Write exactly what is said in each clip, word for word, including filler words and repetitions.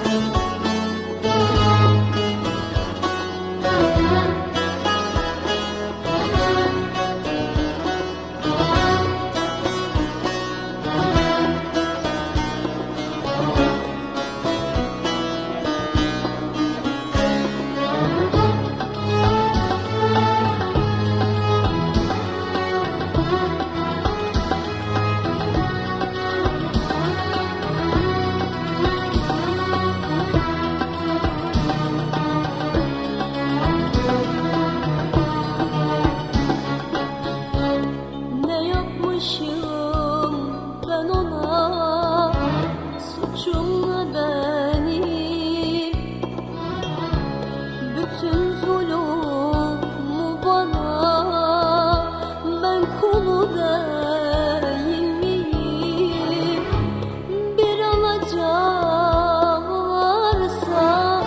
Ben ona suçum benim, bütün zulümü bana, ben kulu değil miyim? Bir alacağı varsa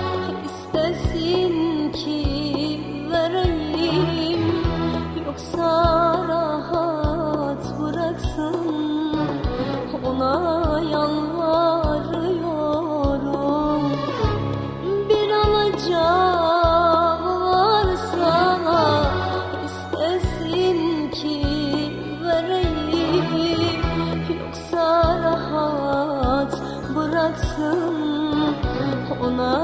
istesin ki vereyim, yoksa rahat bıraksın, ona yalvarıyorum. Bir alacağı varsa istesin ki vereyim, yoksa rahat bıraksın, ona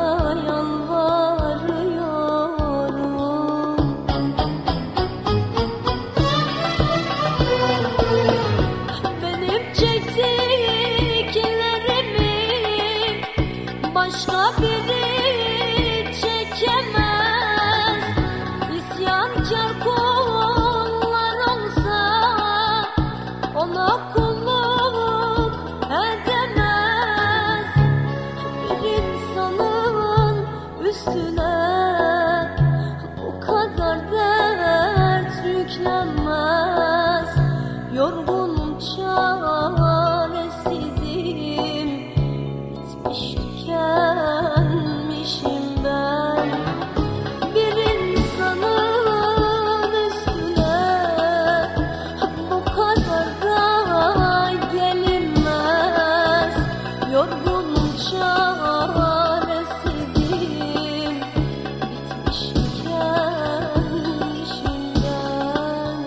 yalvarıyorum. Benim çektiklerimi başka biri çekemez. İsyankar kullar olsa ona kulluk edemez. Bir insanın üstüne bu kadar dert yüklenmez. Yorgunum, çaresizim, bitmiş tükenmişim ben. Bir insanın üstüne bu kadar da gelinmez. Yorgunum, çaresizim, bitmiş tükenmişim ben.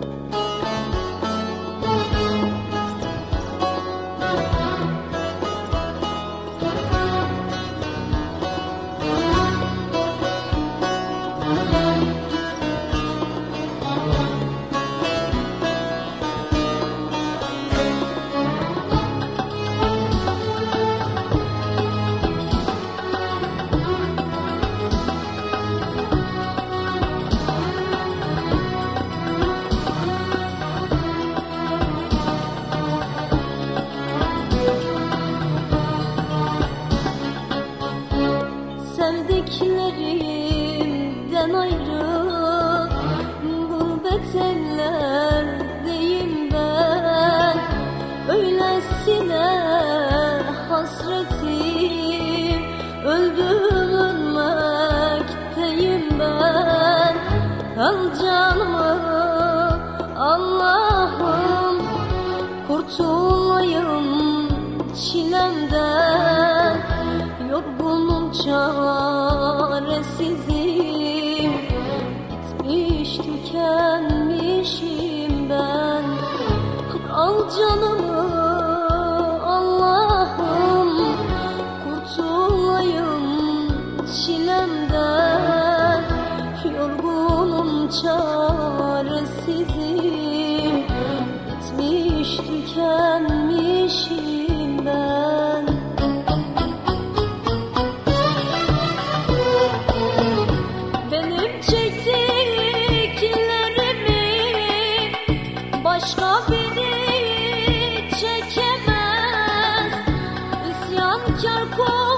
Sevdiklerimden ayrı gurbet ellerdeyim ben. Öylesine hasretim, öldüm ölmekteyim ben. Al canımı Allah'ım, kurtulayım çilemden. Yorgunum, çaresizim, bitmiş tükenmişim ben. Al canımı Allah'ım, kurtulayım çilemden. Yorgunum, çaresizim, bitmiş tükenmişim ben. Başka biri çekemez. İsyankar kul